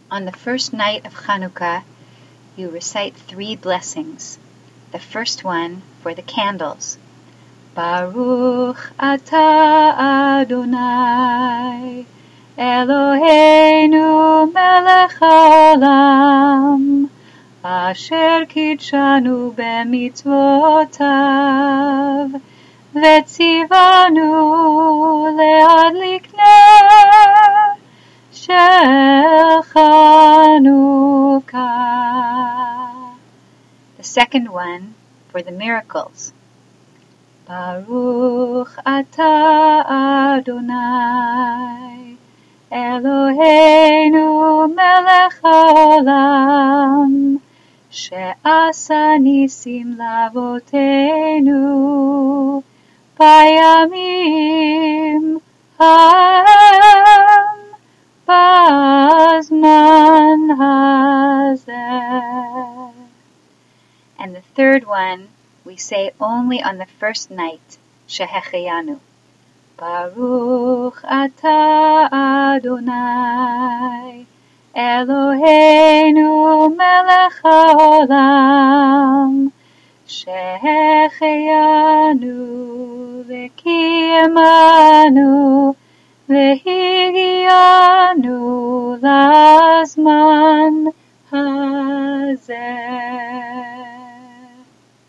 On the first night of Chanukah, you recite 3 blessings. The first one for the candles. Baruch atah Adonai, Eloheinu melech haolam, asher kidshanu b'mitzvotav, v'tzivanu le'adlik ner shel Chanukah. The second one for the miracles. Baruch atah Adonai, Eloheinu melech haolam, she'asa nisim lavotenu, bayamim ha'em, bazman hazeh. And the third one we say only on the first night, Shehecheyanu. Baruch atah Adonai, Eloheinu melech haolam, Shehecheyanu v'kiyemanu v'higiyanu lazman hazeh.